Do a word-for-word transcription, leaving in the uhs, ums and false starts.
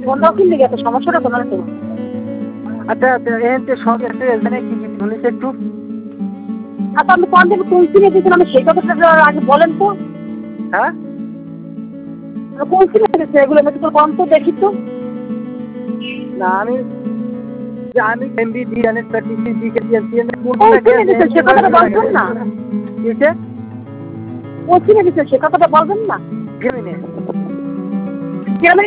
Phone দাও কি লিগে এত সমস্যাটা তোমার তো? আচ্ছা আচ্ছা এতে সব একটু এখানে কি কি শুনিস একটু? আচ্ছা আমি কোন দিন কোন সিমে দিয়েছিলাম আমি সেই কথাটা আগে বলেন তো। হ্যাঁ কোন সিমে দিয়েছে এগুলো আমি তো কম তো দেখি তো। না আমি আমি MB D N S thirty-three দিকে দিয়েছি কোন সিমে দিয়েছে সে কথাটা বলবেন না? কিসে? কোন সিমে দিয়েছে সে কথাটা বলবেন না? জেমিনি কেন